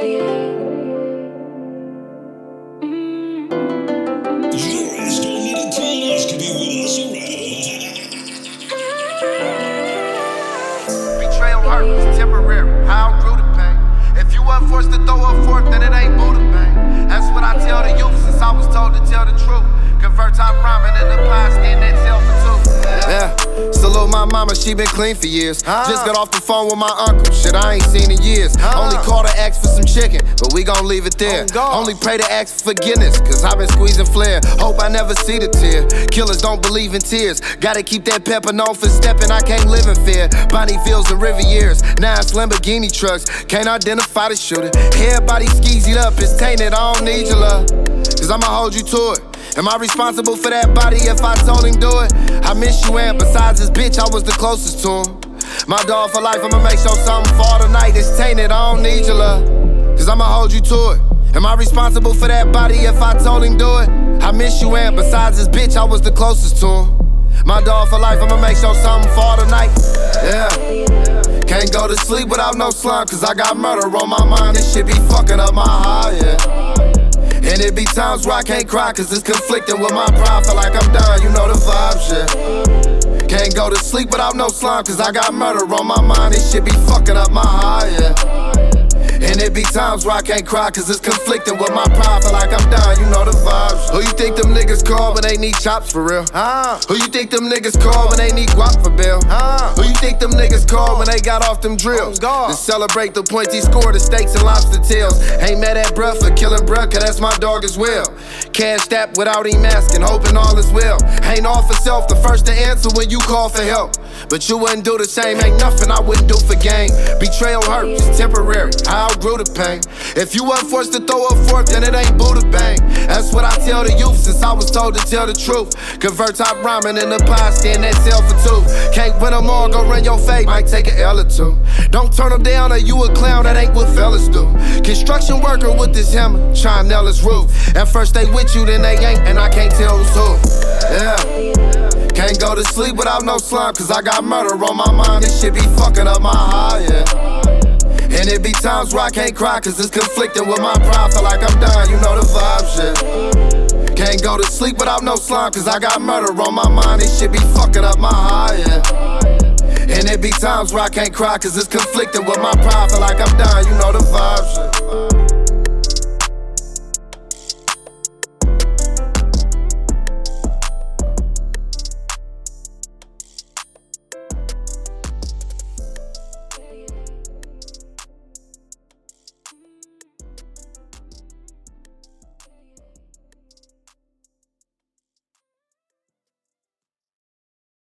Betrayal hurt, it's temporary. I outgrew the pain. If you weren't forced to throw a fork, then it ain't Buddha bang. That's what I tell the youth since I was told to tell the truth. Convert top rhyming into pie, stand that tail for two. Yeah, salute my mama, she been clean for years. Just got off the phone with my uncle, shit I ain't seen in years. Only called to ask for some chicken, but we gon' leave it there. Only pray to ask for forgiveness, cause I been squeezing flare. Hope I never see the tear. Killers don't believe in tears. Gotta keep that pepper known for stepping, I can't live in fear. Bonnie Fields and Riviers, now it's Lamborghini trucks. Can't identify the shooter. Everybody skeezied up, it's tainted, I don't need your love. Cause I'ma hold you to it. Am I responsible for that body if I told him do it? I miss you, and besides this bitch, I was the closest to him. My dog for life, I'ma make sure something fall tonight. It's tainted, I don't need your love. Cause I'ma hold you to it. Am I responsible for that body if I told him do it? I miss you, and besides this bitch, I was the closest to him. My dog for life, I'ma make sure something fall tonight. Yeah. Can't go to sleep without no slump, cause I got murder on my mind. This shit be fucking up my heart, yeah. And it be times where I can't cry, cause it's conflicting with my pride. Feel like I'm done, you know the vibes, yeah. Can't go to sleep without no slime, cause I got murder on my mind. This shit be fucking up my heart, yeah. And it be times where I can't cry, cause it's conflicting with my pride. Feel like I'm done, you know the vibes. Who you think them niggas call when they need chops for real? Who you think them niggas call when they need guap for bail? Who you think them niggas call when they got off them drills? To celebrate the points he scored, the steaks and lobster tails. Ain't mad at bruh for killing bruh, cause that's my dog as well. Cashed that without him asking, hoping all is well. Ain't all for self, the first to answer when you call for help. But you wouldn't do the same, ain't nothing I wouldn't do for gain. Betrayal hurt, it's temporary, I outgrew the pain. If you weren't forced to throw a fork, then it ain't Buddha bang. That's what I tell the youth since I was told to tell the truth. Convert top rhyming into pie, stand that tail for two. Can't win them all, go run your fate, might take an L or two. Don't turn them down or you a clown, that ain't what fellas do. Construction worker with this hammer, trying to nail his roof. At first they with you, then they ain't, and I can't tell who's who. Yeah. Can't go to sleep without no slime, cause I got murder on my mind. This shit be fucking up my heart, yeah. And it be times where I can't cry, cause it's conflicting with my pride. Feel like I'm done, you know the vibes, yeah. Can't go to sleep without no slime, cause I got murder on my mind. This shit be fucking up my heart, yeah. And it be times where I can't cry, cause it's conflicting with my pride. Feel like I'm done, you